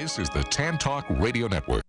This is the Tan Talk Radio Network.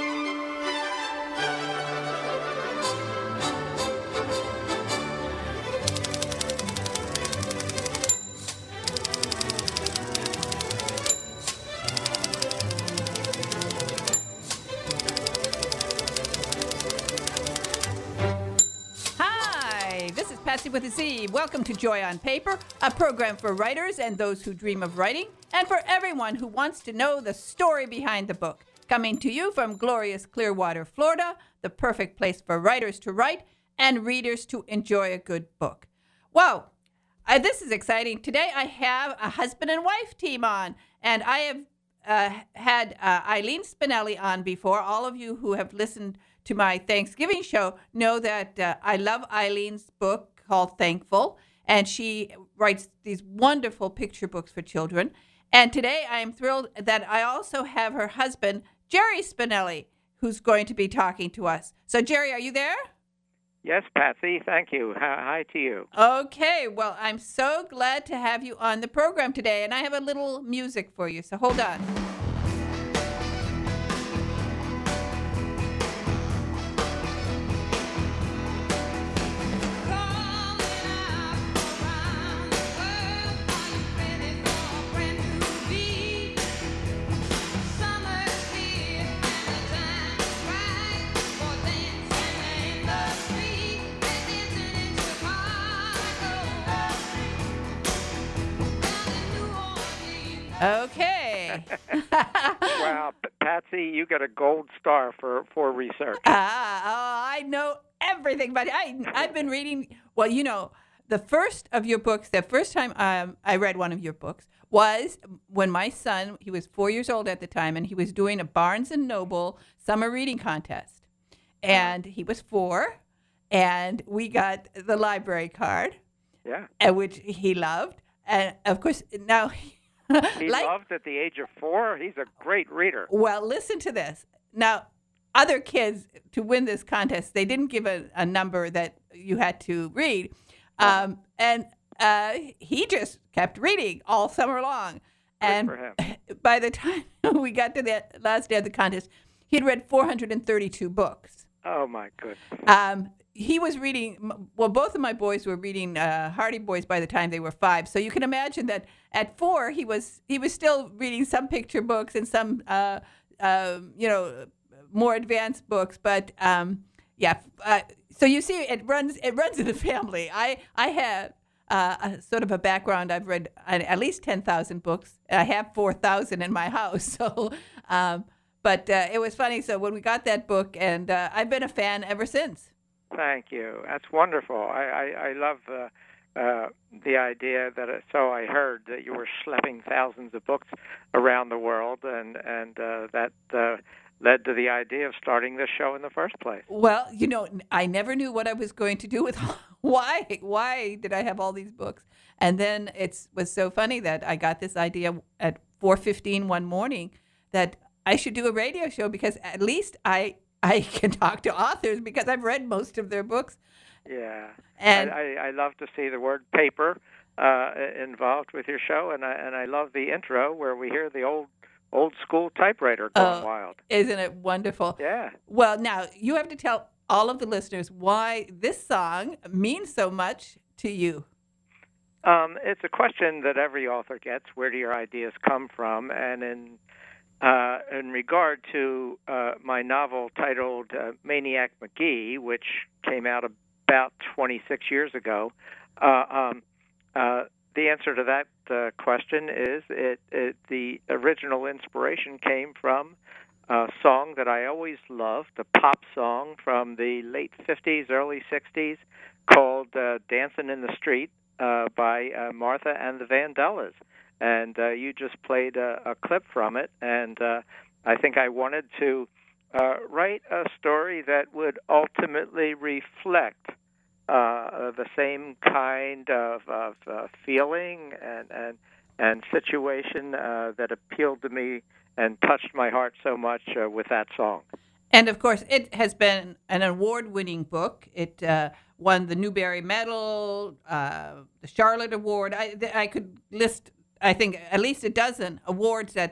Patsy with a Z. Welcome to Joy on Paper, a program for writers and those who dream of writing, and for everyone who wants to know the story behind the book. Coming to you from glorious Clearwater, Florida, the perfect place for writers to write and readers to enjoy a good book. Whoa, this is exciting. Today I have a husband and wife team on, and I have had Eileen Spinelli on before. All of you who have listened to my Thanksgiving show know that I love Eileen's book called Thankful, and she writes these wonderful picture books for children. And today I am thrilled that I also have her husband, Jerry Spinelli, who's going to be talking to us. So, Jerry, are you there? Yes, Patsy. Thank you. Hi to you. Okay. Well, I'm so glad to have you on the program today, and I have a little music for you, so hold on. Okay. Wow, Patsy, you got a gold star for research. I know everything, but I've been reading. Well, you know, the first of your books, the first time I read one of your books was when my son, he was 4 years old at the time, and he was doing a Barnes & Noble summer reading contest. And he was 4, and we got the library card, which he loved. And, of course, now... He loved at the age of 4. He's a great reader. Well, listen to this. Now, other kids, to win this contest, they didn't give a number that you had to read. And he just kept reading all summer long. Good for him. By the time we got to the last day of the contest, he had read 432 books. Oh, my goodness. He was reading, well, both of my boys were reading Hardy Boys by the time they were 5. So you can imagine that at 4, he was still reading some picture books and some, more advanced books. But, so you see, it runs in the family. I have a sort of a background. I've read at least 10,000 books. I have 4,000 in my house. So, but it was funny. So when we got that book, and I've been a fan ever since. Thank you. That's wonderful. I love the idea that, so I heard that you were schlepping thousands of books around the world, and that led to the idea of starting this show in the first place. Well, you know, I never knew what I was going to do with why did I have all these books? And then it was so funny that I got this idea at 4:15 one morning that I should do a radio show because at least I can talk to authors because I've read most of their books. Yeah, and I love to see the word paper involved with your show, and I love the intro where we hear the old school typewriter going wild. Isn't it wonderful? Yeah. Well, now you have to tell all of the listeners why this song means so much to you. It's a question that every author gets. Where do your ideas come from? And in regard to my novel titled Maniac McGee, which came out about 26 years ago, the answer to that question is the original inspiration came from a song that I always loved, a pop song from the late 50s, early 60s, called Dancing in the Street by Martha and the Vandellas. And you just played a clip from it, and I think I wanted to write a story that would ultimately reflect the same kind of feeling and situation that appealed to me and touched my heart so much with that song. And, of course, it has been an award-winning book. It won the Newbery Medal, the Charlotte Award. I could list, I think, at least a dozen awards that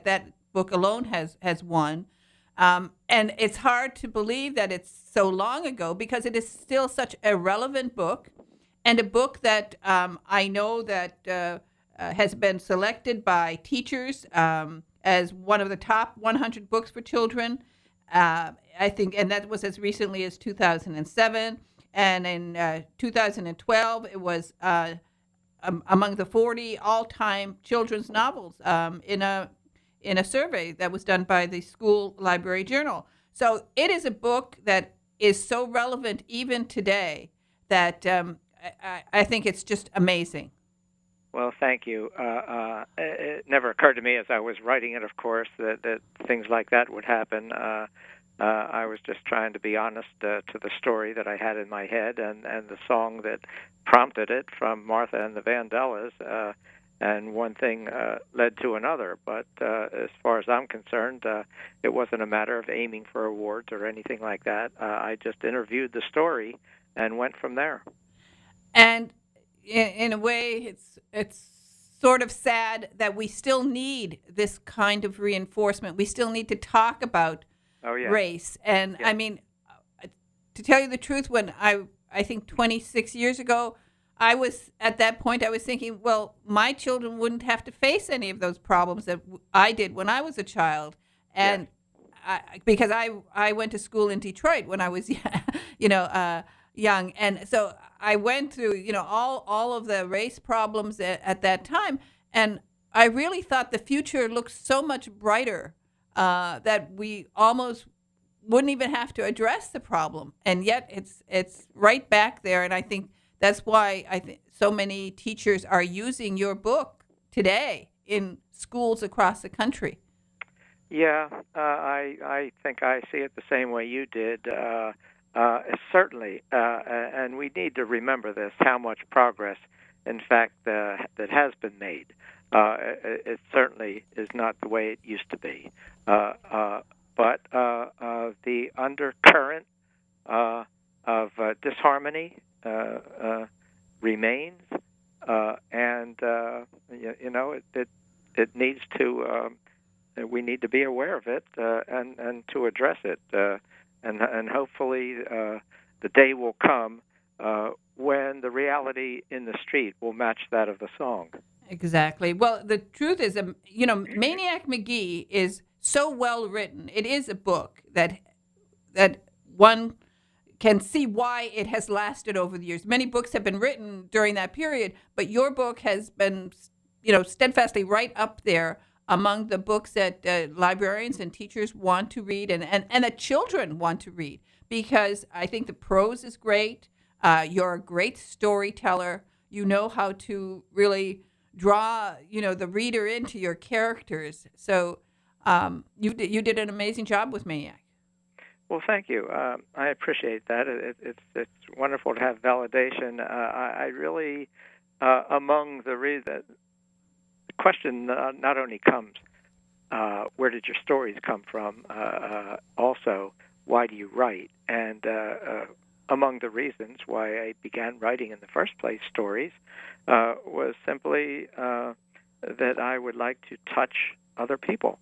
book alone has won. And it's hard to believe that it's so long ago because it is still such a relevant book, and a book that I know that has been selected by teachers as one of the top 100 books for children. I think, and that was as recently as 2007. And in 2012, it was among the 40 all-time children's novels in a survey that was done by the School Library Journal. So it is a book that is so relevant even today that I think it's just amazing. Well, thank you. It never occurred to me as I was writing it, of course, that things like that would happen. I was just trying to be honest to the story that I had in my head and the song that prompted it from Martha and the Vandellas. And one thing led to another. But as far as I'm concerned, it wasn't a matter of aiming for awards or anything like that. I just interviewed the story and went from there. And in a way, it's sort of sad that we still need this kind of reinforcement. We still need to talk about race. And I mean, to tell you the truth, when I think 26 years ago, I was at that point, I was thinking, well, my children wouldn't have to face any of those problems that I did when I was a child. And because I went to school in Detroit when I was, young. And so I went through, all of the race problems at that time. And I really thought the future looked so much brighter that we almost wouldn't even have to address the problem. And yet it's right back there. And I think that's why I think so many teachers are using your book today in schools across the country. Yeah, I think I see it the same way you did. Certainly, and we need to remember this, how much progress, in fact, that has been made. It certainly is not the way it used to be. But the undercurrent of disharmony remains, and it needs to. We need to be aware of it and to address it, and hopefully the day will come when the reality in the street will match that of the song. Exactly. Well, the truth is, Maniac Magee is so well written. It is a book that one can see why it has lasted over the years. Many books have been written during that period, but your book has been, steadfastly right up there among the books that librarians and teachers want to read and that children want to read, because I think the prose is great. You're a great storyteller. You know how to really draw, the reader into your characters. So you did an amazing job with Maniac. Well, thank you. I appreciate that. It's wonderful to have validation. I really, among the question not only comes, where did your stories come from? Also, why do you write? And among the reasons why I began writing in the first place stories was simply that I would like to touch other people.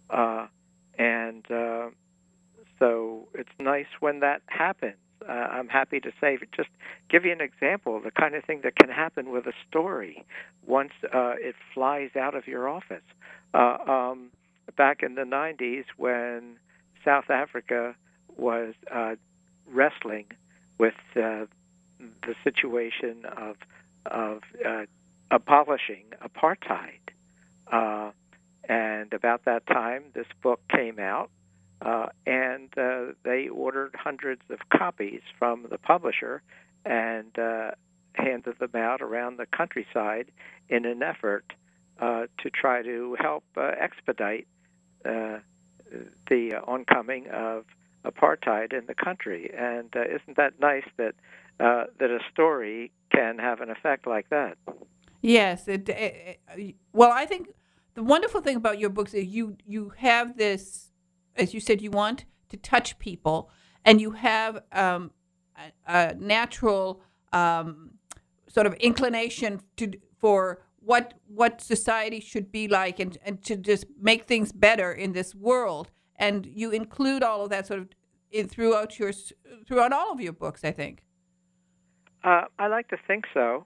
So it's nice when that happens. I'm happy to say, just give you an example of the kind of thing that can happen with a story once it flies out of your office. Back in the 90s, when South Africa was wrestling with the situation of abolishing apartheid, and about that time, this book came out. And they ordered hundreds of copies from the publisher and handed them out around the countryside in an effort to try to help expedite the oncoming of apartheid in the country. And isn't that nice that a story can have an effect like that? Yes. Well, I think the wonderful thing about your books is you have this, as you said, you want to touch people, and you have a natural sort of inclination for what society should be like, and to just make things better in this world. And you include all of that sort of throughout all of your books, I think. I like to think so.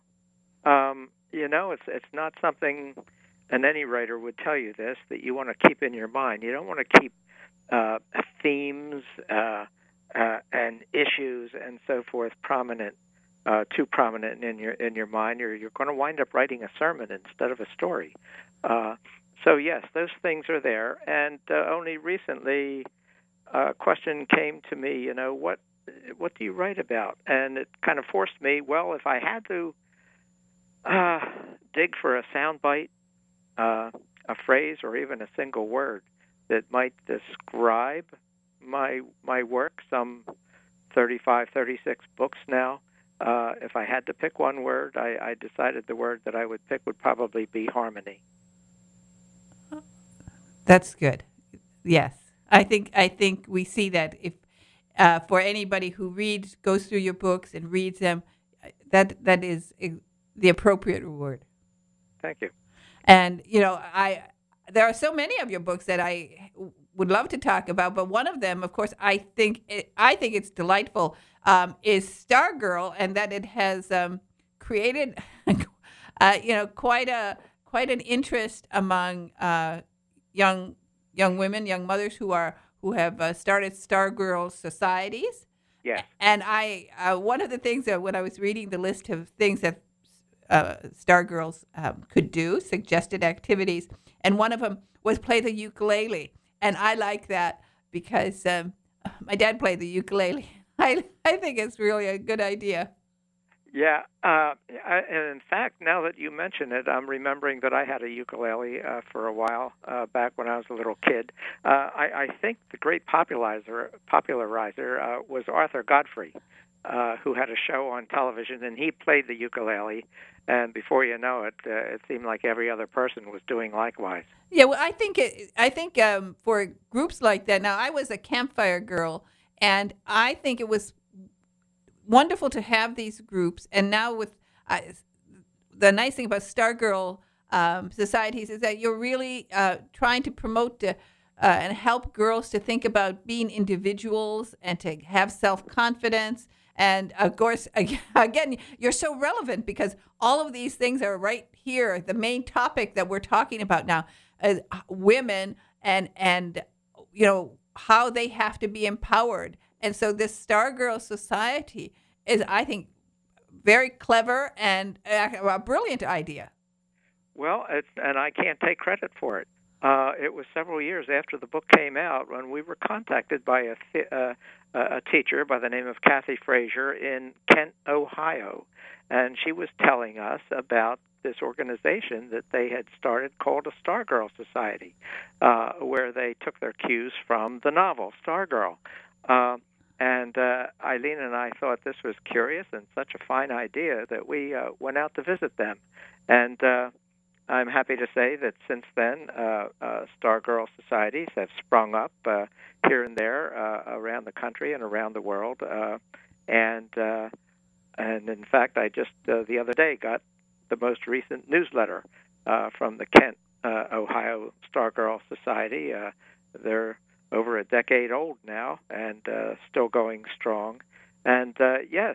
It's not something, and any writer would tell you this, that you want to keep in your mind. You don't want to keep themes and issues and so forth too prominent in your mind, or you're going to wind up writing a sermon instead of a story. So yes, those things are there. And only recently, a question came to me. What do you write about? And it kind of forced me. Well, if I had to dig for a soundbite, a phrase, or even a single word that might describe my work, some 35, 36 books now. If I had to pick one word, I decided the word that I would pick would probably be harmony. That's good. Yes, I think we see that if for anybody who goes through your books and reads them, that is the appropriate word. Thank you. And there are so many of your books that I would love to talk about, but one of them, of course, I think it's delightful, is Stargirl, and that it has created, quite an interest among young women, young mothers who have started Stargirl societies. Yes. And one of the things that when I was reading the list of things that Stargirls could do, suggested activities, and one of them was play the ukulele. And I like that because my dad played the ukulele. I think it's really a good idea. Yeah. And in fact, now that you mention it, I'm remembering that I had a ukulele for a while back when I was a little kid. I think the great popularizer was Arthur Godfrey, who had a show on television, and he played the ukulele. And before you know it, it seemed like every other person was doing likewise. Yeah, well, I think for groups like that. Now, I was a campfire girl, and I think it was wonderful to have these groups. And now with the nice thing about Stargirl societies is that you're really trying to promote and help girls to think about being individuals and to have self-confidence. And of course, again, you're so relevant because all of these things are right here. The main topic that we're talking about now is women and how they have to be empowered. And so this Stargirl Society is, I think, very clever and a brilliant idea. Well, and I can't take credit for it. It was several years after the book came out when we were contacted by a teacher by the name of Kathy Frazier in Kent, Ohio, and she was telling us about this organization that they had started called a Stargirl Society, where they took their cues from the novel Stargirl. And Eileen and I thought this was curious and such a fine idea that we went out to visit them. And I'm happy to say that since then, Stargirl societies have sprung up here and there around the country and around the world. And in fact, I just the other day got the most recent newsletter from the Kent, Ohio Stargirl Society. They're over a decade old now and still going strong. And yes,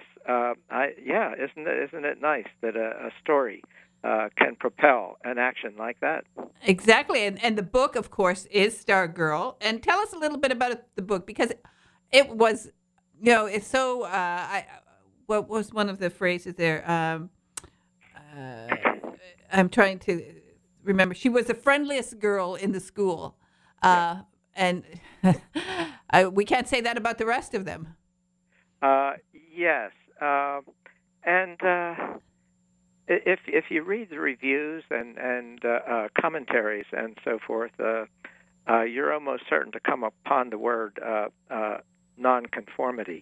isn't it nice that a story can propel an action like that? Exactly. And the book, of course, is Stargirl. And tell us a little bit about the book, because it was, it's so, what was one of the phrases there? I'm trying to remember. She was the friendliest girl in the school. And we can't say that about the rest of them. Yes. And if you read the reviews and commentaries and so forth, you're almost certain to come upon the word nonconformity.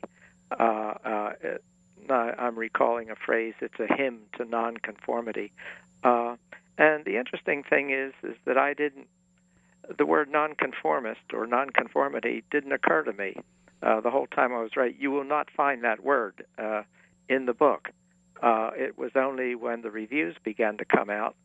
I'm recalling a phrase. It's a hymn to nonconformity. And the interesting thing is that the word nonconformist or nonconformity didn't occur to me the whole time I was writing. You will not find that word in the book. It was only when the reviews began to come out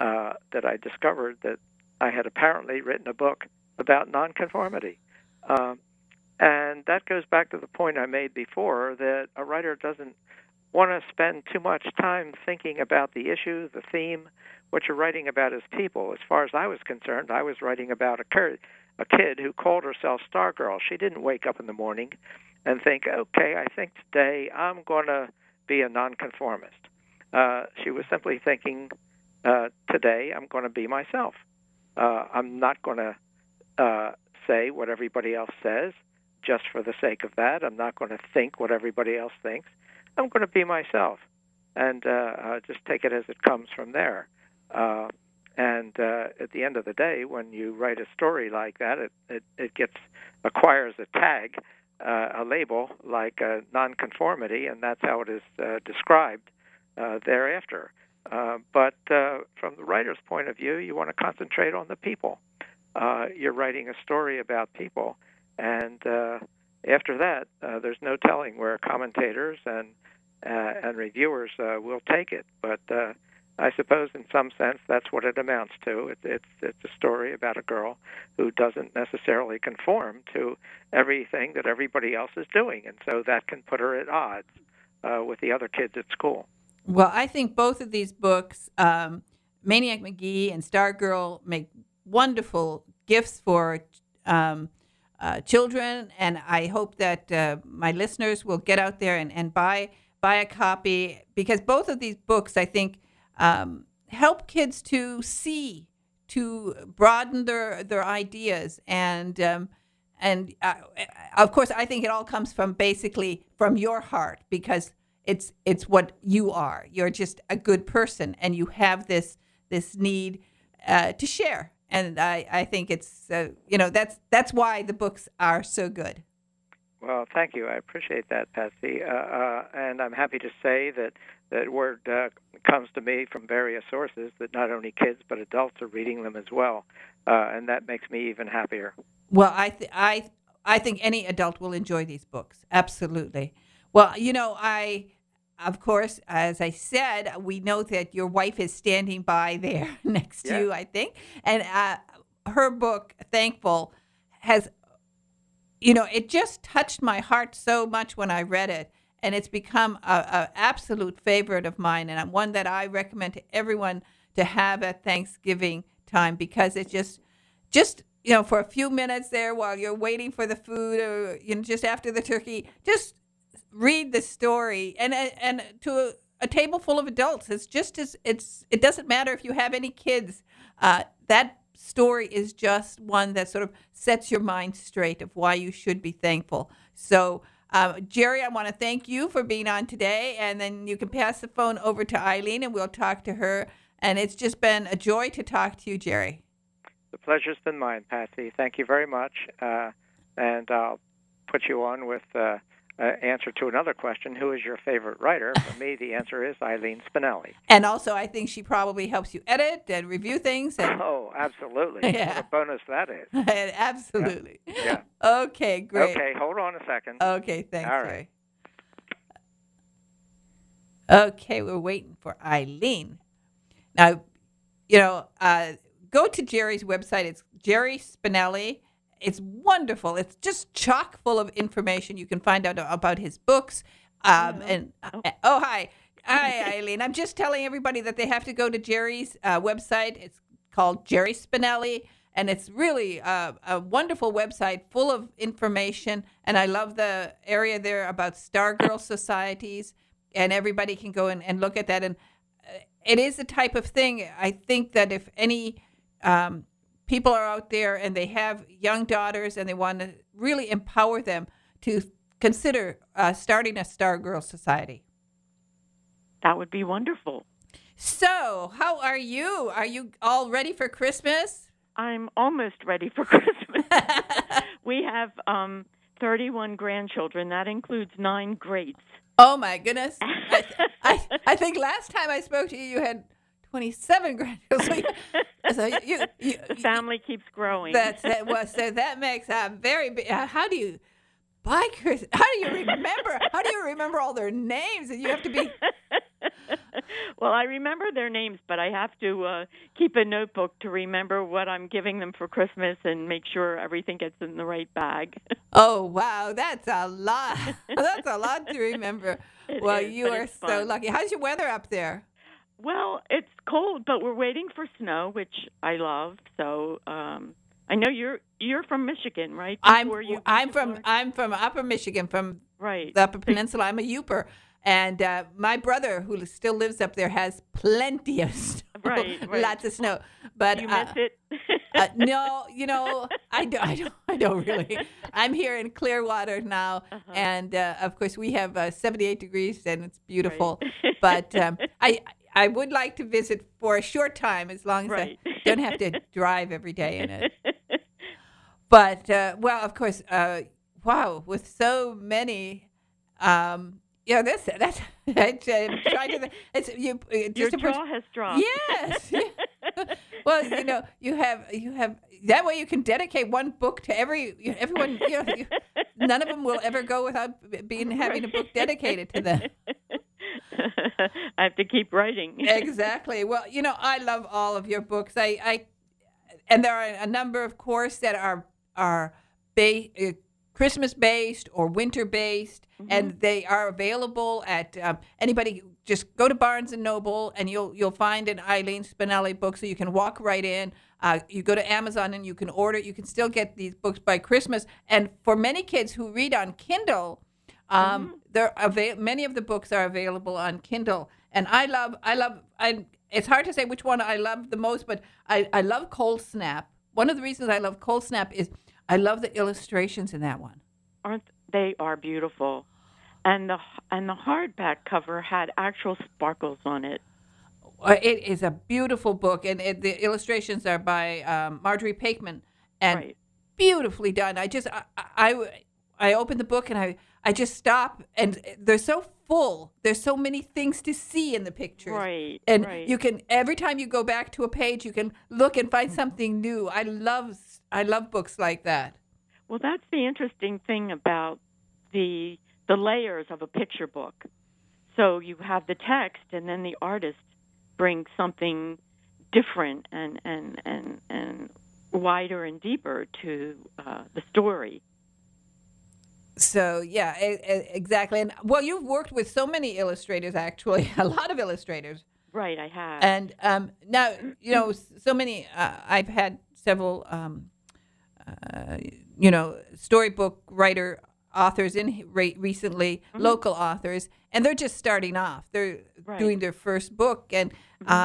that I discovered that I had apparently written a book about nonconformity. And that goes back to the point I made before, that a writer doesn't want to spend too much time thinking about the issue, the theme. What you're writing about is people. As far as I was concerned, I was writing about a kid who called herself Stargirl. She didn't wake up in the morning and think, okay, I think today I'm going to be a nonconformist. She was simply thinking, today I'm going to be myself. I'm not going to say what everybody else says just for the sake of that. I'm not going to think what everybody else thinks. I'm going to be myself and just take it as it comes from there. And at the end of the day, when you write a story like that, it acquires a tag, a label like nonconformity, and that's how it is described thereafter. But from the writer's point of view, you want to concentrate on the people. You're writing a story about people, and after that, there's no telling where commentators and reviewers will take it. But I suppose in some sense that's what it amounts to. It's a story about a girl who doesn't necessarily conform to everything that everybody else is doing, and so that can put her at odds with the other kids at school. Well, I think both of these books, Maniac Magee and Stargirl, make wonderful gifts for children, and I hope that my listeners will get out there and buy a copy, because both of these books, I think, help kids to see, to broaden their ideas, and of course, I think it all comes from basically from your heart, because it's what you are. You're just a good person, and you have this need to share. And I think it's that's why the books are so good. Well, thank you. I appreciate that, Patsy. And I'm happy to say that word comes to me from various sources, that not only kids but adults are reading them as well, and that makes me even happier. Well, I think any adult will enjoy these books. Absolutely. Well, of course, as I said, we know that your wife is standing by there next to you, I think. And her book, Thankful, has, it just touched my heart so much when I read it. And it's become an absolute favorite of mine, and one that I recommend to everyone to have at Thanksgiving time, because it just for a few minutes there while you're waiting for the food, or just after the turkey, just read the story, and to a table full of adults. It's just it doesn't matter if you have any kids. That story is just one that sort of sets your mind straight of why you should be thankful. So, Jerry, I want to thank you for being on today, and then you can pass the phone over to Eileen, and we'll talk to her. And it's just been a joy to talk to you, Jerry. The pleasure's been mine, Patsy. Thank you very much. And I'll put you on with answer to another question: who is your favorite writer? For me, the answer is Eileen Spinelli. And also, I think she probably helps you edit and review things. Oh, absolutely. Yeah. What a bonus that is. Absolutely. Yeah. Okay, great. Okay, hold on a second. Okay, thanks. All right. Okay, we're waiting for Eileen. Now, go to Jerry's website. It's Jerry Spinelli. It's wonderful. It's just chock full of information. You can find out about his books. Hi, Eileen. I'm just telling everybody that they have to go to Jerry's website. It's called Jerry Spinelli, and it's really a wonderful website full of information. And I love the area there about Stargirl societies, and everybody can go and look at that. And it is the type of thing, I think, that if any people are out there and they have young daughters and they want to really empower them to consider starting a Stargirl society. That would be wonderful. So, how are you? Are you all ready for Christmas? I'm almost ready for Christmas. We have 31 grandchildren. That includes 9 greats. Oh, my goodness. I think last time I spoke to you, you had 27 grandchildren. So the family keeps growing. So that makes very big. How do you buy Christmas? How do you remember all their names? And you have to be. Well, I remember their names, but I have to keep a notebook to remember what I'm giving them for Christmas and make sure everything gets in the right bag. Oh, wow. That's a lot. That's a lot to remember. It Well, is, you but are it's so fun. lucky. How's your weather up there? Well, it's cold, but we're waiting for snow, which I love. So I know you're from Michigan, right? I'm Before you I'm went to from Florida? I'm from Upper Michigan, from Right. the Upper Peninsula. I'm a Yooper, and my brother, who still lives up there, has plenty of snow, Right, right. lots of snow. But You miss it? no, I don't really. I'm here in Clearwater now, and of course we have 78 degrees, and it's beautiful. Right. But I would like to visit for a short time, as long as Right. I don't have to drive every day in it. But well, of course, wow, with so many, that's I'm trying to. It's you. Your Just jaw has dropped. Yes. Well, you have that way you can dedicate one book to everyone. None of them will ever go without having a book dedicated to them. I have to keep writing. Exactly. Well, I love all of your books. And there are a number, of course, that are Christmas based or winter based, and they are available at anybody. Just go to Barnes and Noble, and you'll find an Eileen Spinelli book, so you can walk right in. You go to Amazon and you can order. You can still get these books by Christmas. And for many kids who read on Kindle, many of the books are available on Kindle. And it's hard to say which one I love the most, but I love Cold Snap. One of the reasons I love Cold Snap is I love the illustrations in that one. They are beautiful, and the hardback cover had actual sparkles on it. It is a beautiful book, and the illustrations are by Marjorie Pakeman, and Right. beautifully done. I open the book and I just stop, and they're so full. There's so many things to see in the pictures. Right. And right. you can, every time you go back to a page, you can look and find something new. I love books like that. Well, that's the interesting thing about the layers of a picture book. So you have the text, and then the artist brings something different and wider and deeper to the story. So yeah, exactly. And well, you've worked with so many illustrators, actually, a lot of illustrators. Right, I have. And now, so many. I've had several, storybook writer authors in recently, local authors, and they're just starting off. They're doing their first book, and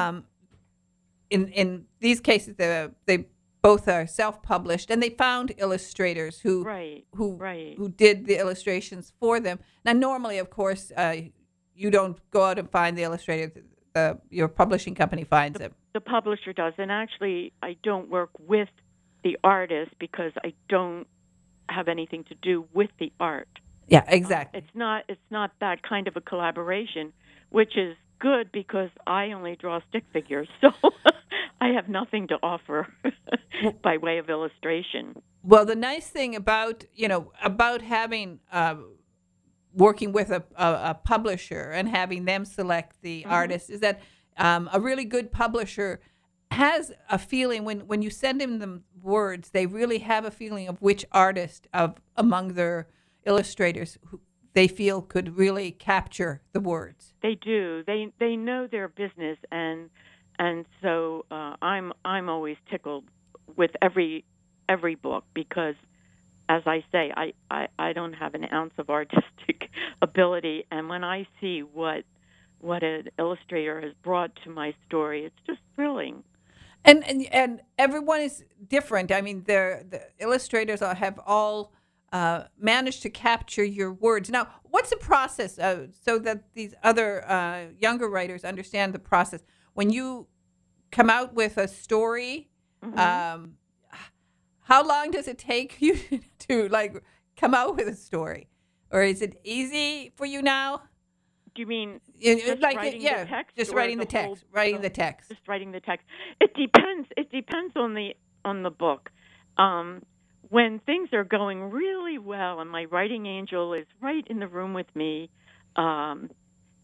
in these cases, they both are self-published, and they found illustrators who did the illustrations for them. Now, normally, of course, you don't go out and find the illustrator. Your publishing company finds it. The publisher does, and actually, I don't work with the artist because I don't have anything to do with the art. Yeah, exactly. It's not that kind of a collaboration, which is good because I only draw stick figures, so I have nothing to offer by way of illustration. Well, the nice thing about having working with a publisher and having them select the artist is that a really good publisher has a feeling when you send them words, they really have a feeling of which artist among their illustrators who they feel could really capture the words. They do. They know their business, and so I'm always tickled with every book because, as I say, I don't have an ounce of artistic ability, and when I see what an illustrator has brought to my story, it's just thrilling. And everyone is different. I mean, the illustrators have all managed to capture your words. Now, what's the process so that these other younger writers understand the process? When you come out with a story, how long does it take you to come out with a story? Or is it easy for you now? Do you mean just writing the text? Just writing the text. Writing the text. Just writing the text. It depends. It depends on the book. When things are going really well and my writing angel is right in the room with me,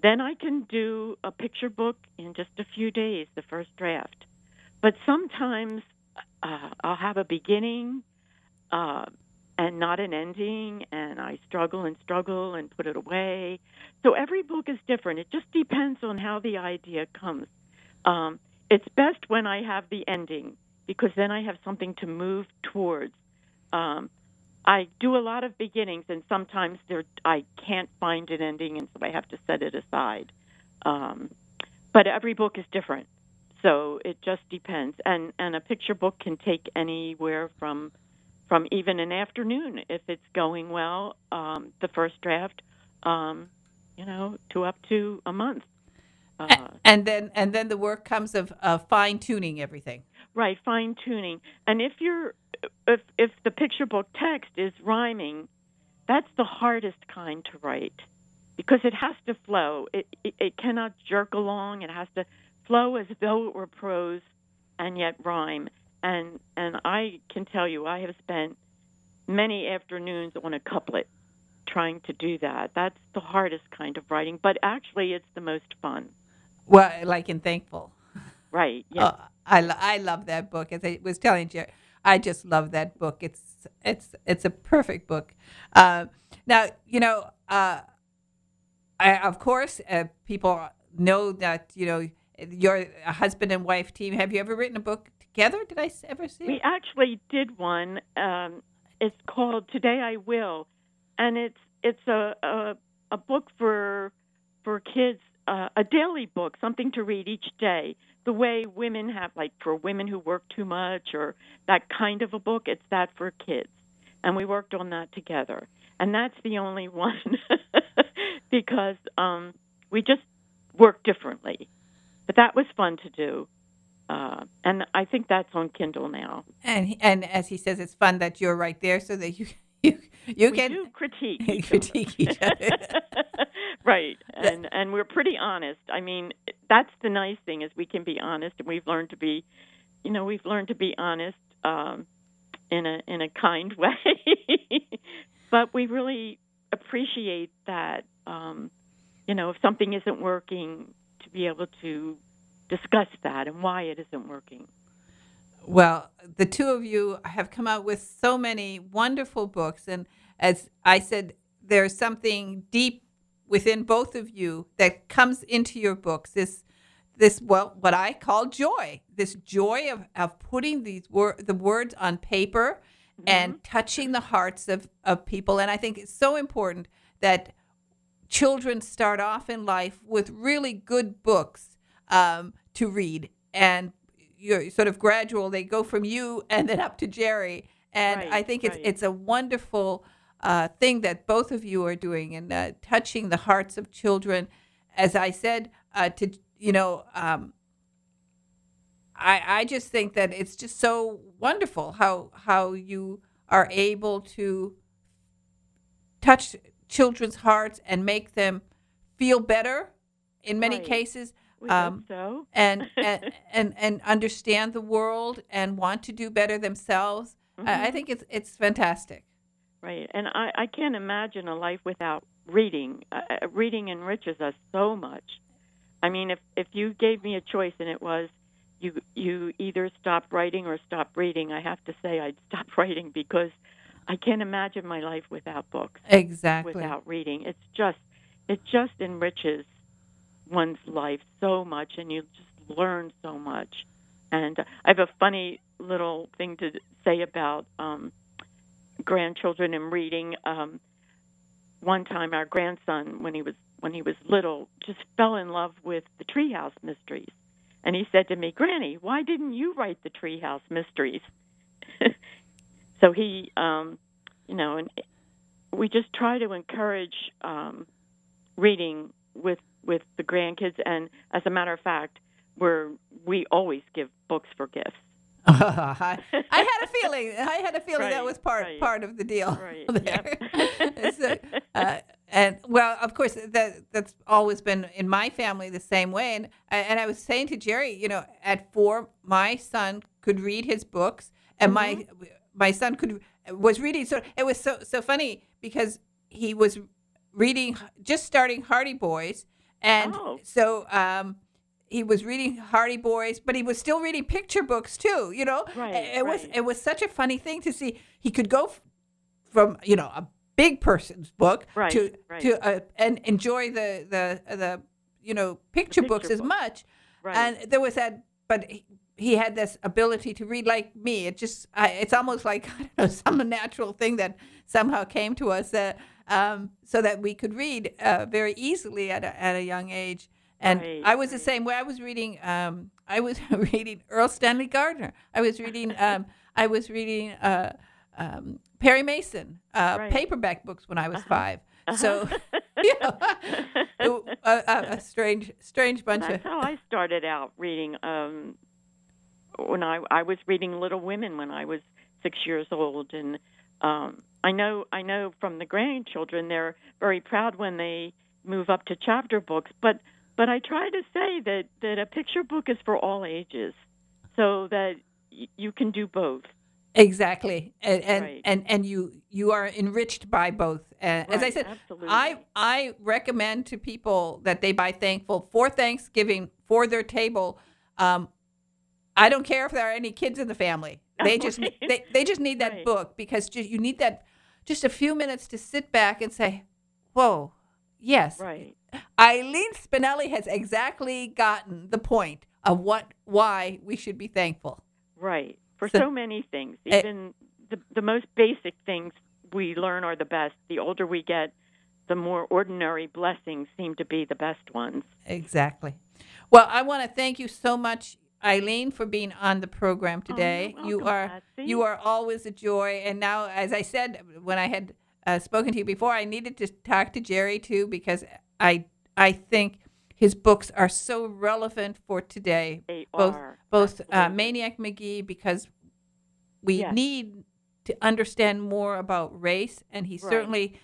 then I can do a picture book in just a few days, the first draft. But sometimes I'll have a beginning and not an ending, and I struggle and put it away. So every book is different. It just depends on how the idea comes. It's best when I have the ending, because then I have something to move towards. I do a lot of beginnings, and sometimes I can't find an ending, and so I have to set it aside. But every book is different, so it just depends. And a picture book can take anywhere from even an afternoon, if it's going well, the first draft, to up to a month. And then the work comes of fine tuning everything. Right, fine tuning. And if the picture book text is rhyming, that's the hardest kind to write, because it has to flow. It cannot jerk along. It has to flow as though it were prose and yet rhyme. And I can tell you, I have spent many afternoons on a couplet trying to do that. That's the hardest kind of writing, but actually it's the most fun. Well, like in Thankful. Right, yeah. I love that book. As I was telling you, I just love that book. It's a perfect book. Now, of course, people know that, you're a husband and wife team. Have you ever written a book together? Did I ever see it? We actually did one. It's called Today I Will, and it's a book for kids, a daily book, something to read each day. The way women have, like for women who work too much, or that kind of a book, it's that for kids. And we worked on that together. And that's the only one because we just work differently. But that was fun to do. And I think that's on Kindle now. And as he says, it's fun that you're right there so that you can do critique each other. Right. And we're pretty honest. I mean, that's the nice thing, is we can be honest, and we've learned to be honest in a kind way. But we really appreciate that if something isn't working, to be able to discuss that and why it isn't working. Well, the two of you have come out with so many wonderful books. And as I said, there's something deep within both of you that comes into your books. This what I call joy. This joy of putting the words on paper and touching the hearts of people. And I think it's so important that children start off in life with really good books to read, and you're sort of gradual. They go from you and then up to Jerry, and right, I think it's a wonderful thing that both of you are doing, and touching the hearts of children. As I said, I just think that it's just so wonderful how you are able to touch children's hearts and make them feel better in many cases. We hope so. and understand the world and want to do better themselves. I think it's fantastic. Right, and I can't imagine a life without reading. Reading enriches us so much. I mean, if you gave me a choice and it was you either stop writing or stop reading, I have to say I'd stop writing, because I can't imagine my life without books. Exactly. Without reading. It just enriches one's life so much, and you just learn so much. And I have a funny little thing to say about grandchildren and reading. One time, our grandson, when he was little, just fell in love with the Treehouse Mysteries, and he said to me, "Granny, why didn't you write the Treehouse Mysteries?" So he, and we just try to encourage reading with the grandkids, and as a matter of fact, we always give books for gifts. I had a feeling. Right, that was part of the deal. Right. Yep. And well, of course, that's always been in my family the same way. And I was saying to Jerry, at 4, my son could read his books, and my son was reading. So it was so funny, because he was reading, just starting Hardy Boys, And Oh. so he was reading Hardy Boys, but he was still reading picture books too. You know, Right, it was such a funny thing to see. He could go from a big person's book Right, to right. and enjoy the picture books as book. much. Right. And there was that, but he had this ability to read like me. It just it's almost like I don't know, some natural thing that somehow came to us so that we could read very easily at a young age. And Right, I was the right. same way. I was reading reading Earl Stanley Gardner. I was reading Perry Mason Right. paperback books when I was 5. So a strange bunch That's of. how I started out reading. When I was reading Little Women when I was 6 years old, and I know from the grandchildren they're very proud when they move up to chapter books. But I try to say that a picture book is for all ages, so that you can do both. Exactly, Right. and you are enriched by both. As I Right, said, absolutely. I recommend to people that they buy Thankful for Thanksgiving for their table. I don't care if there are any kids in the family. They just they just need that Right. book because you need that just a few minutes to sit back and say, "Whoa, yes." Right. Eileen Spinelli has exactly gotten the point of why we should be thankful. Right. For So- so many things, even the most basic things we learn are the best. The older we get, the more ordinary blessings seem to be the best ones. Exactly. Well, I want to thank you so much, Eileen, for being on the program today. you're welcome, Patsy. You are always a joy. And now, as I said when I had spoken to you before, I needed to talk to Jerry too because I think his books are so relevant for today. They both are, both absolutely. Maniac McGee, because we Yes. need to understand more about race, and he Right. certainly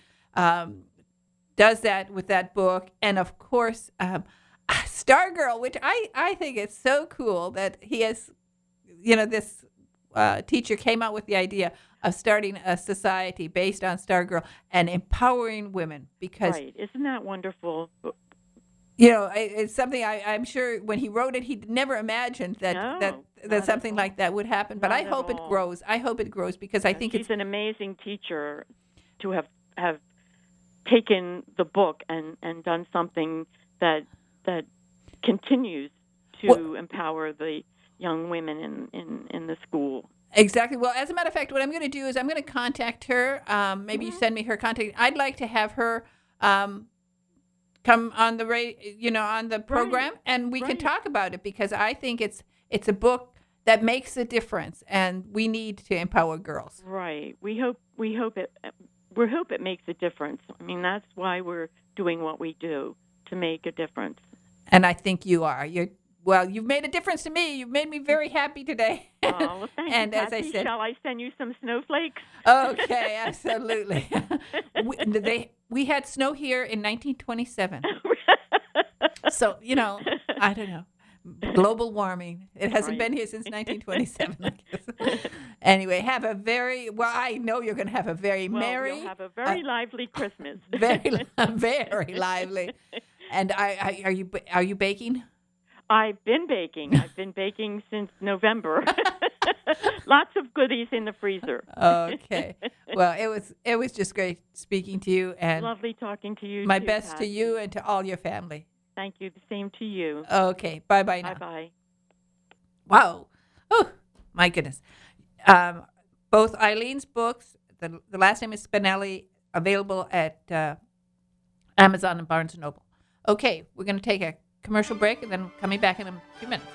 does that with that book. And of course, Stargirl, which I think is so cool that he has, this teacher came out with the idea of starting a society based on Stargirl and empowering women because Right. Isn't that wonderful? it's something I'm sure when he wrote it, he never imagined that No, that not at something all. like that would happen. But Not I at hope it all. grows. I hope it grows because I think He's it's an amazing teacher to have taken the book and done something that continues to Well- empower the young women in the school. exactly. Well, as a matter of fact, what I'm going to do is I'm going to contact her. Maybe you send me her contact. I'd like to have her come on the on the program, and we can right. talk about it because I think it's a book that makes a difference, and we need to empower girls. Right. We hope it makes a difference. I mean, that's why we're doing what we do, to make a difference. And I think you are. You've made a difference to me. You've made me very happy today. Oh, well, thank And you, as I Patsy. said- Shall I send you some snowflakes? Okay, absolutely. we had snow here in 1927. So, I don't know. Global warming. It hasn't Right. been here since 1927, I guess. Anyway, I know you're going to have a very Well, merry, we'll have a very lively Christmas. very, very lively. And are you baking? I've been baking. I've been baking since November. Lots of goodies in the freezer. Okay. Well, it was just great speaking to you, and Lovely talking to you. my too, best to Patsy. you and to all your family. Thank you. The same to you. Okay. Bye-bye now. Bye-bye. Wow. Oh, my goodness. Both Eileen's books, the last name is Spinelli, available at Amazon and Barnes & Noble. Okay, we're going to take a commercial break and then coming back in a few minutes.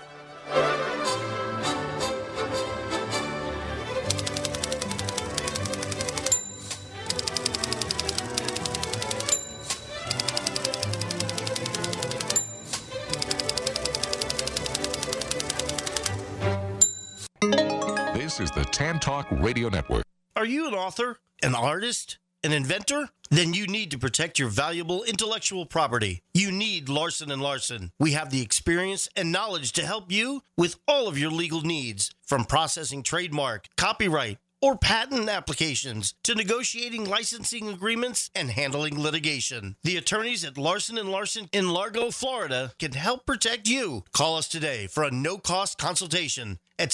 This is the Tan Talk Radio Network. Are you an author, an artist, an inventor? Then you need to protect your valuable intellectual property. You need Larson & Larson. We have the experience and knowledge to help you with all of your legal needs, from processing trademark, copyright, or patent applications to negotiating licensing agreements and handling litigation. The attorneys at Larson & Larson in Largo, Florida can help protect you. Call us today for a no-cost consultation at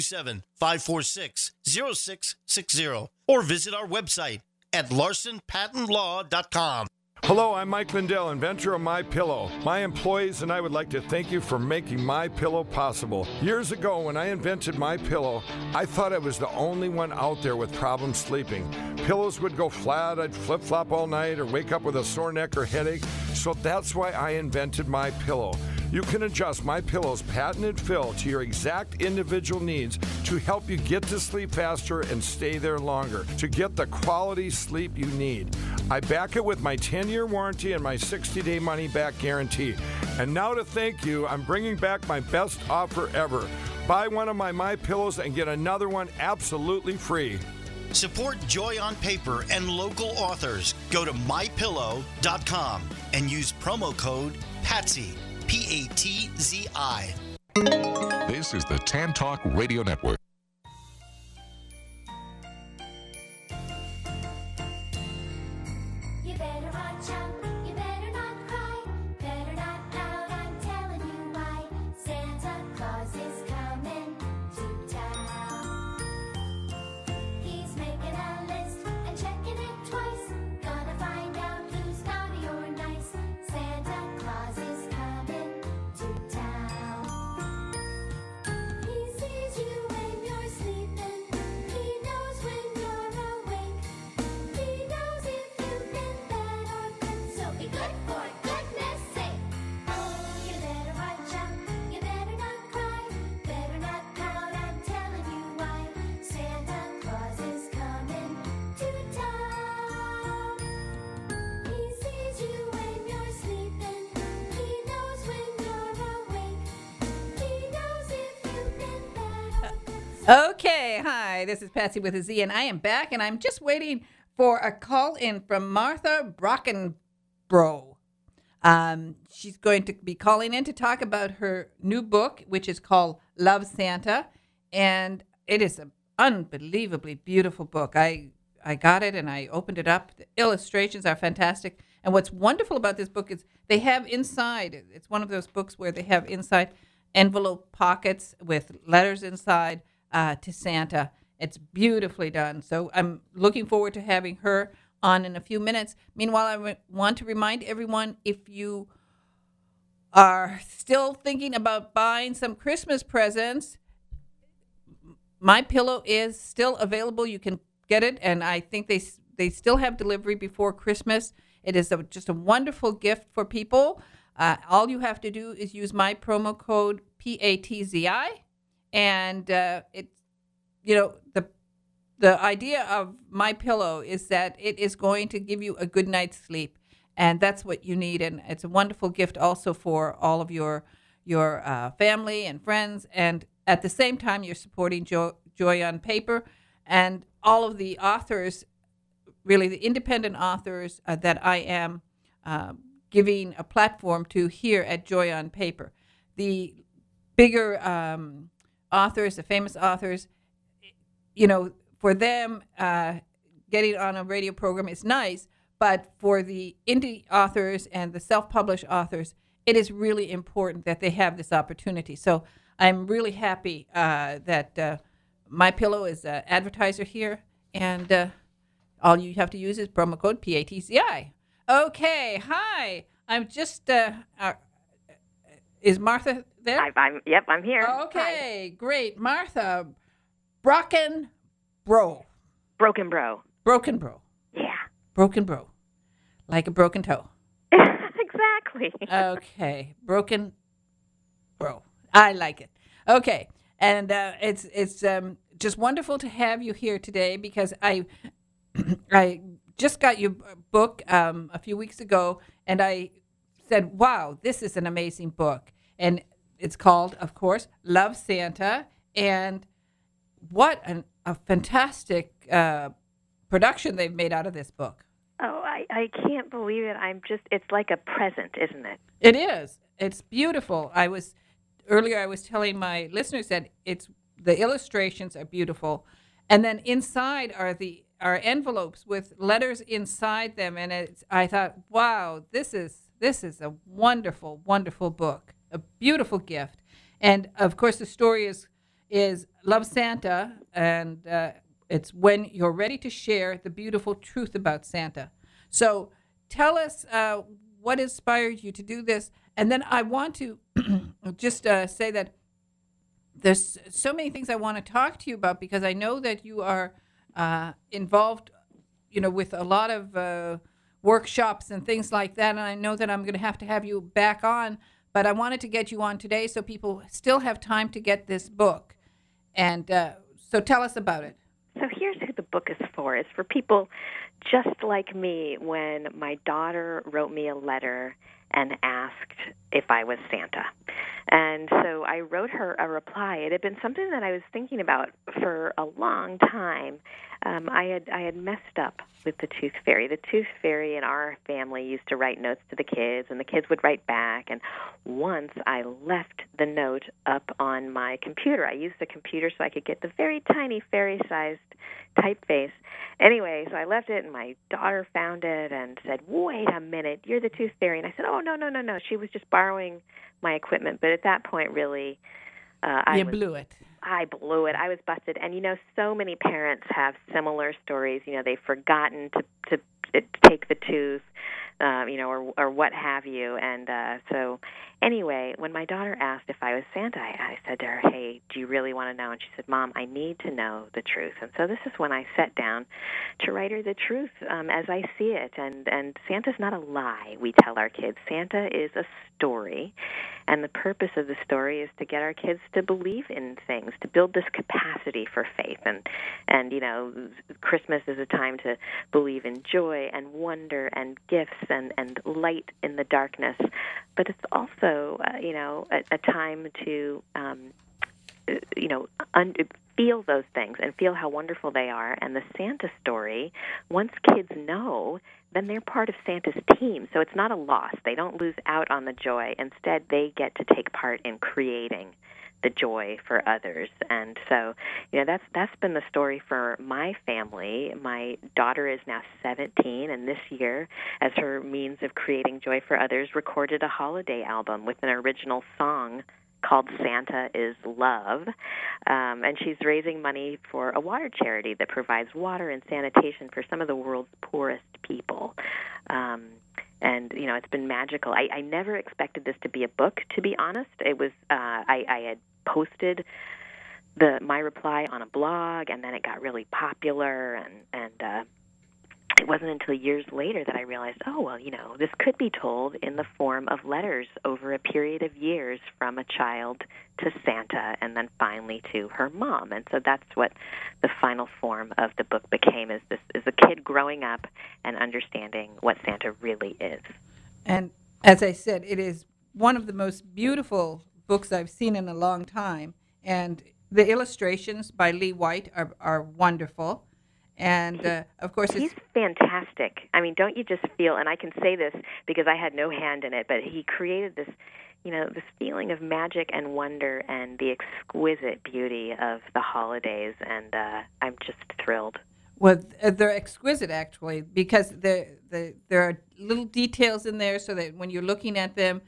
727-546-0660 or visit our website at larsonpatentlaw.com. Hello, I'm Mike Lindell, inventor of MyPillow. My employees and I would like to thank you for making MyPillow possible. Years ago, when I invented MyPillow, I thought I was the only one out there with problems sleeping. Pillows would go flat, I'd flip-flop all night, or wake up with a sore neck or headache. So that's why I invented MyPillow. You can adjust MyPillow's patented fill to your exact individual needs to help you get to sleep faster and stay there longer, to get the quality sleep you need. I back it with my 10-year warranty and my 60-day money-back guarantee. And now to thank you, I'm bringing back my best offer ever. Buy one of my MyPillows and get another one absolutely free. Support Joy on Paper and local authors. Go to mypillow.com and use promo code PATSY, P-A-T-Z-I. This is the Tan Talk Radio Network. You better watch out, you better not cry, better not pout, I'm telling you why. Santa Claus is coming to town. He's making a list and checking it twice, gonna find out who's naughty or nice. Santa Claus is coming to town. He sees you when you're sleeping, he knows when you're awake, he knows if you've been bad or good, so be good for goodness sake. Oh, you better watch out, you better not cry, better not pout, I'm telling you why. Santa Claus is coming to town. He sees you when you're sleeping, he knows when you're awake, he knows if you've been bad or good, so Okay, hi, this is Patsy with a Z, and I am back, and I'm just waiting for a call in from Martha Brockenbrough. She's going to be calling in to talk about her new book, which is called Love Santa, and it is an unbelievably beautiful book. I got it, and I opened it up. The illustrations are fantastic, and what's wonderful about this book is they have inside, it's one of those books where they have inside envelope pockets with letters inside to Santa. It's beautifully done. So I'm looking forward to having her on in a few minutes. Meanwhile, I want to remind everyone, if you are still thinking about buying some Christmas presents, MyPillow is still available. You can get it, and I think they still have delivery before Christmas. It is just a wonderful gift for people. All you have to do is use my promo code PATZI, and it's, you know, the idea of MyPillow is that it is going to give you a good night's sleep, and that's what you need. And it's a wonderful gift also for all of your family and friends. And at the same time, you're supporting Joy on Paper and all of the authors, really the independent authors that I am giving a platform to here at Joy on Paper. The bigger authors, the famous authors, you know, for them, getting on a radio program is nice, but for the indie authors and the self-published authors, it is really important that they have this opportunity. So I'm really happy that MyPillow is an advertiser here, and all you have to use is promo code PATCI. Okay, hi. I'm just, is Martha there? Yep, I'm here. Okay, great. Martha Brockenbrough. Broken Bro. Yeah. Broken Bro. Like a broken toe. Exactly. Okay. Broken Bro. I like it. Okay. And it's just wonderful to have you here today because I just got your book a few weeks ago, and I said, wow, this is an amazing book. And it's called, of course, Love Santa. And what a fantastic production they've made out of this book. Oh, I can't believe it. It's like a present, isn't it? It is. It's beautiful. Earlier I was telling my listeners that the illustrations are beautiful, And then inside are envelopes with letters inside them, and I thought, wow, this is a wonderful, wonderful book, a beautiful gift. And of course, the story is Love Santa, and it's when you're ready to share the beautiful truth about Santa. So tell us what inspired you to do this, and then I want to just say that there's so many things I want to talk to you about, because I know that you are involved, with a lot of workshops and things like that, and I know that I'm going to have you back on, but I wanted to get you on today so people still have time to get this book. And so tell us about it. So here's who the book is for. It's for people just like me when my daughter wrote me a letter and asked if I was Santa. And so I wrote her a reply. It had been something that I was thinking about for a long time. I had messed up with the Tooth Fairy. The Tooth Fairy in our family used to write notes to the kids, and the kids would write back. And once I left the note up on my computer. I used the computer so I could get the very tiny fairy-sized typeface. Anyway, so I left it, and my daughter found it and said, "Wait a minute, you're the Tooth Fairy." And I said, "Oh, no. She was just borrowing my equipment." But at that point, really, I blew it. I blew it. I was busted. And, so many parents have similar stories. They've forgotten to take the tooth, or what have you. And so anyway, when my daughter asked if I was Santa, I said to her, "Hey, do you really want to know?" And she said, "Mom, I need to know the truth." And so this is when I sat down to write her the truth as I see it. And Santa's not a lie, we tell our kids. Santa is a story. And the purpose of the story is to get our kids to believe in things, to build this capacity for faith. And Christmas is a time to believe in joy and wonder and gifts and light in the darkness. But it's also, a time to, feel those things and feel how wonderful they are. And the Santa story, once kids know, then they're part of Santa's team. So it's not a loss. They don't lose out on the joy. Instead, they get to take part in creating the joy for others. And so, that's been the story for my family. My daughter is now 17, and this year, as her means of creating joy for others, recorded a holiday album with an original song called Santa is Love, and she's raising money for a water charity that provides water and sanitation for some of the world's poorest people. And, it's been magical. I never expected this to be a book, to be honest. It was, I had posted my reply on a blog, and then it got really popular, and it wasn't until years later that I realized, this could be told in the form of letters over a period of years from a child to Santa and then finally to her mom. And so that's what the final form of the book became, is a kid growing up and understanding what Santa really is. And as I said, it is one of the most beautiful books I've seen in a long time. And the illustrations by Lee White are wonderful. And, of course, he's fantastic. I mean, don't you just feel, and I can say this because I had no hand in it, but he created this, this feeling of magic and wonder and the exquisite beauty of the holidays, and I'm just thrilled. Well, they're exquisite, actually, because there are little details in there so that when you're looking at them,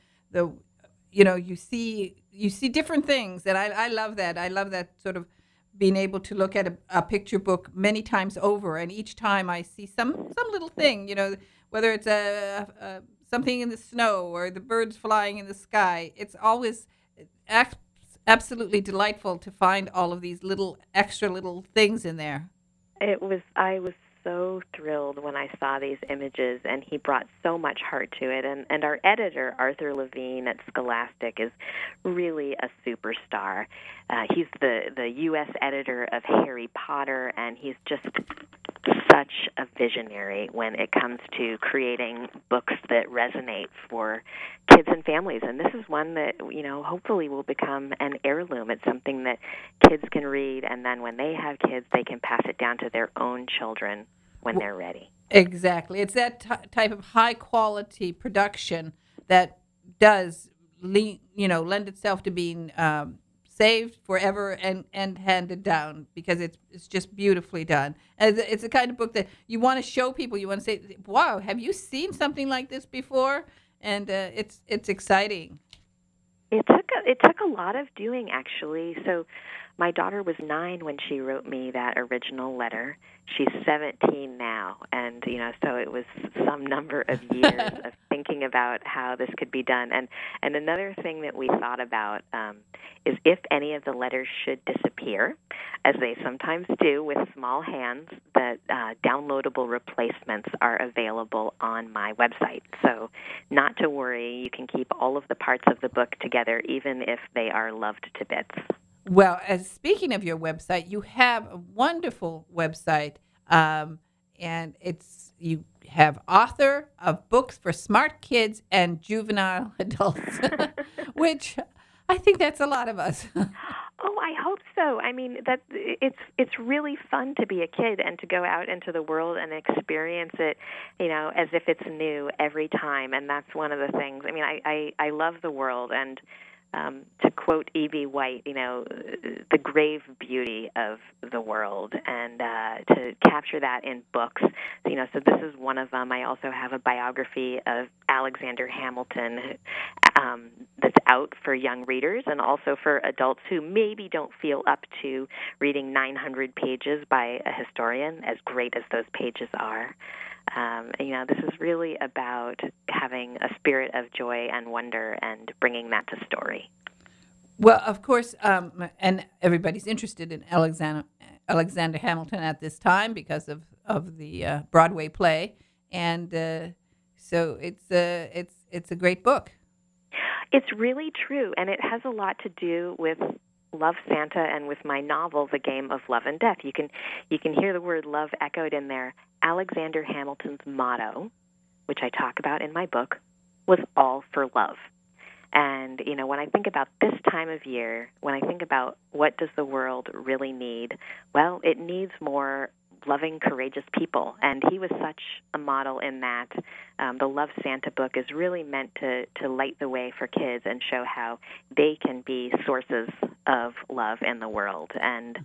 you see different things, and I love that. I love that sort of being able to look at a picture book many times over, and each time I see some little thing, whether it's something in the snow or the birds flying in the sky. It's always absolutely delightful to find all of these extra little things in there. I was so thrilled when I saw these images, and he brought so much heart to it. And our editor, Arthur Levine at Scholastic, is really a superstar. He's the U.S. editor of Harry Potter, and he's just such a visionary when it comes to creating books that resonate for kids and families. And this is one that, hopefully will become an heirloom. It's something that kids can read, and then when they have kids, they can pass it down to their own children when they're ready. Exactly. It's that type of high-quality production that does, lend itself to being saved forever and handed down because it's just beautifully done. And it's the kind of book that you want to show people. You want to say, "Wow, have you seen something like this before?" And it's exciting. It took a lot of doing, actually. So my daughter was 9 when she wrote me that original letter. She's 17 now, and so it was some number of years of thinking about how this could be done. And another thing that we thought about is if any of the letters should disappear, as they sometimes do with small hands, that downloadable replacements are available on my website. So not to worry, you can keep all of the parts of the book together, even if they are loved to bits. Well, as speaking of your website, you have a wonderful website, and you have author of books for smart kids and juvenile adults, which I think that's a lot of us. Oh, I hope so. I mean, that it's really fun to be a kid and to go out into the world and experience it, as if it's new every time. And that's one of the things. I mean, I love the world, and to quote E.B. White, the grave beauty of the world, and to capture that in books. So this is one of them. I also have a biography of Alexander Hamilton that's out for young readers and also for adults who maybe don't feel up to reading 900 pages by a historian, as great as those pages are. This is really about having a spirit of joy and wonder and bringing that to story. Well, of course, and everybody's interested in Alexander Hamilton at this time because of the Broadway play, and so it's a great book. It's really true, and it has a lot to do with Love, Santa, and with my novel, The Game of Love and Death. You can hear the word love echoed in there. Alexander Hamilton's motto, which I talk about in my book, was all for love. And, when I think about this time of year, when I think about what does the world really need, well, it needs more loving, courageous people. And he was such a model in that. The Love Santa book is really meant to light the way for kids and show how they can be sources of love in the world. And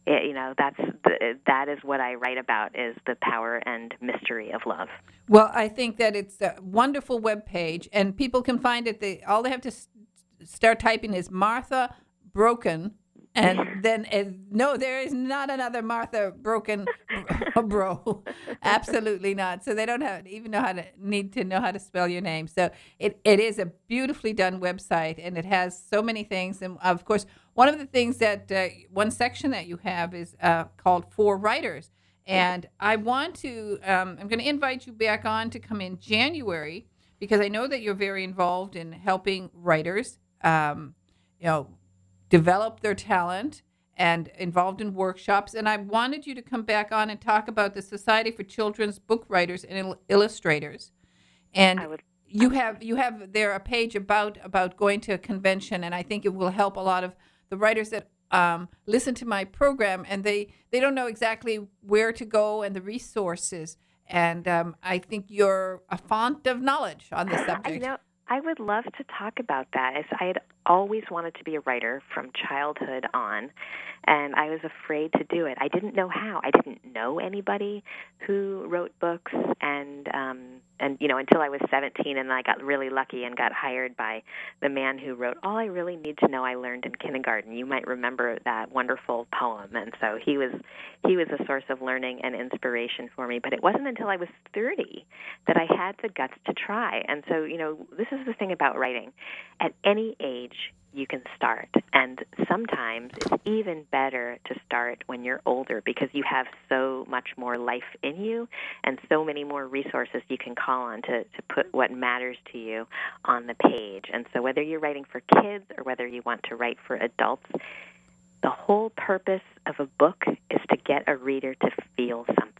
that is what I write about, is the power and mystery of love. Well, I think that it's a wonderful webpage, and people can find it. All they have to start typing is Martha Broken, and then no, there is not another Martha Broken bro. Absolutely not. So they don't need to know how to spell your name. So it is a beautifully done website, and it has so many things. And of course, one of the things that one section that you have is called For Writers. And I want to, I'm going to invite you back on to come in January, because I know that you're very involved in helping writers, develop their talent and involved in workshops. And I wanted you to come back on and talk about the Society for Children's Book Writers and Illustrators. And you have there a page about going to a convention, and I think it will help a lot of the writers that listen to my program, and they don't know exactly where to go and the resources. And I think you're a font of knowledge on this subject. I would love to talk about that. I had always wanted to be a writer from childhood on, and I was afraid to do it. I didn't know how. I didn't know anybody who wrote books, and until I was 17, and I got really lucky and got hired by the man who wrote All I Really Need to Know I Learned in Kindergarten. You might remember that wonderful poem, and so he was a source of learning and inspiration for me. But it wasn't until I was 30 that I had the guts to try. And so, this is the thing about writing. At any age, you can start. And sometimes it's even better to start when you're older, because you have so much more life in you and so many more resources you can call on to put what matters to you on the page. And so whether you're writing for kids or whether you want to write for adults, the whole purpose of a book is to get a reader to feel something. That's why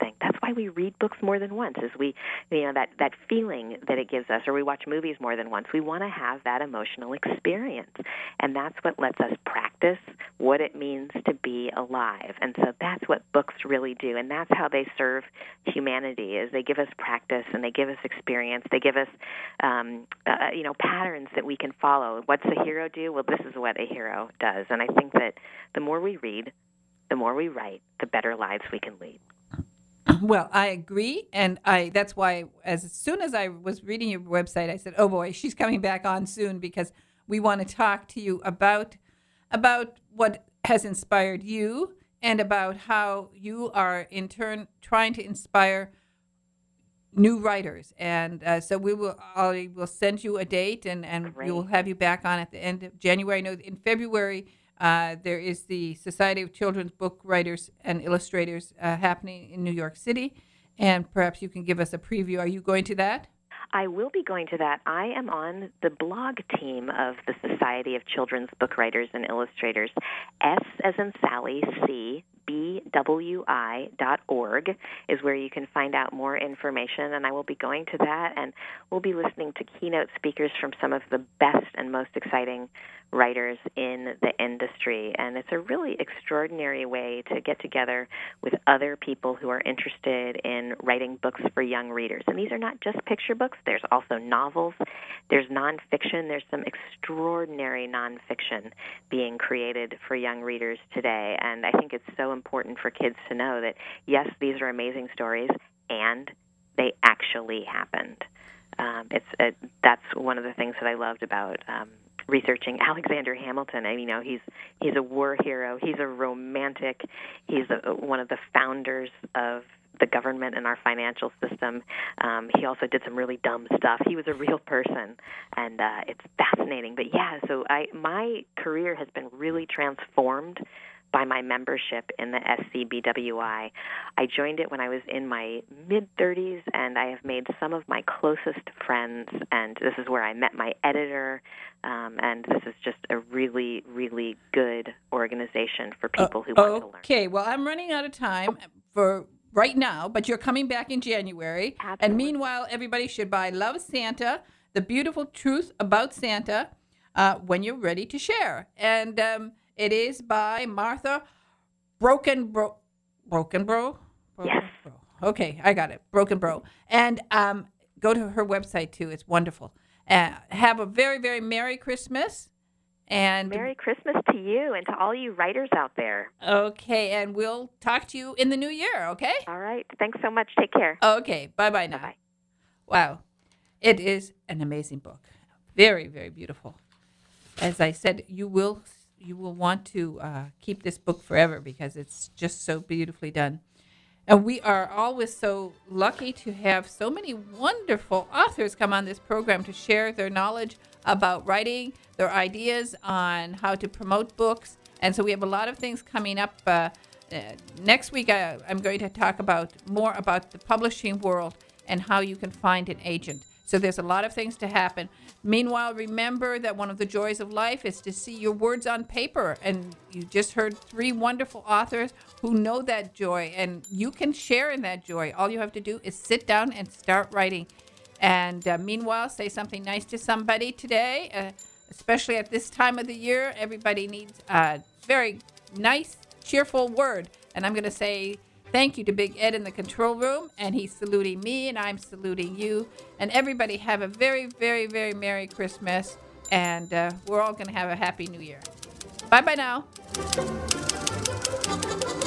why we read books more than once, is that feeling that it gives us, or we watch movies more than once. We want to have that emotional experience, and that's what lets us practice what it means to be alive. And so that's what books really do, and that's how they serve humanity, is they give us practice and they give us experience. They give us patterns that we can follow. What's a hero do? Well, this is what a hero does. And I think that the more we read, the more we write, the better lives we can lead. Well, I agree, and that's why as soon as I was reading your website, I said, oh boy, she's coming back on soon, because we want to talk to you about what has inspired you and about how you are in turn trying to inspire new writers. And so I will send you a date, and we will have you back on at the end of January. I know in February there is the Society of Children's Book Writers and Illustrators happening in New York City, and perhaps you can give us a preview. Are you going to that? I will be going to that. I am on the blog team of the Society of Children's Book Writers and Illustrators. S as in Sally, C, BWI.org is where you can find out more information, and I will be going to that, and we'll be listening to keynote speakers from some of the best and most exciting writers in the industry. And it's a really extraordinary way to get together with other people who are interested in writing books for young readers. And these are not just picture books. There's also novels. There's nonfiction. There's some extraordinary nonfiction being created for young readers today. And I think it's so important for kids to know that, yes, these are amazing stories, and they actually happened. That's one of the things that I loved about researching Alexander Hamilton. I mean, he's a war hero. He's a romantic. He's one of the founders of the government and our financial system. He also did some really dumb stuff. He was a real person, and it's fascinating. But yeah, so my career has been really transformed by my membership in the SCBWI. I joined it when I was in my mid-30s, and I have made some of my closest friends, and this is where I met my editor, and this is just a really, really good organization for people who want to learn. Okay, well, I'm running out of time for right now, but you're coming back in January. Absolutely. And meanwhile, everybody should buy Love Santa, The Beautiful Truth About Santa, when you're ready to share. And it is by Martha Brokenbrough. Yes. Okay, I got it. Brokenbrough. And go to her website, too. It's wonderful. Have a very, very Merry Christmas. And Merry Christmas to you and to all you writers out there. Okay, and we'll talk to you in the new year, okay? All right. Thanks so much. Take care. Okay, bye-bye now. Bye-bye. Wow. It is an amazing book. Very, very beautiful. As I said, you will want to keep this book forever because it's just so beautifully done. And we are always so lucky to have so many wonderful authors come on this program to share their knowledge about writing, their ideas on how to promote books. And so we have a lot of things coming up. Next week, I'm going to talk more about the publishing world and how you can find an agent. So there's a lot of things to happen. Meanwhile, remember that one of the joys of life is to see your words on paper. And you just heard 3 wonderful authors who know that joy. And you can share in that joy. All you have to do is sit down and start writing. And meanwhile, say something nice to somebody today, especially at this time of the year. Everybody needs a very nice, cheerful word. And I'm going to say thank you to Big Ed in the control room, and he's saluting me, and I'm saluting you. And everybody have a very, very, very Merry Christmas, and we're all going to have a Happy New Year. Bye-bye now.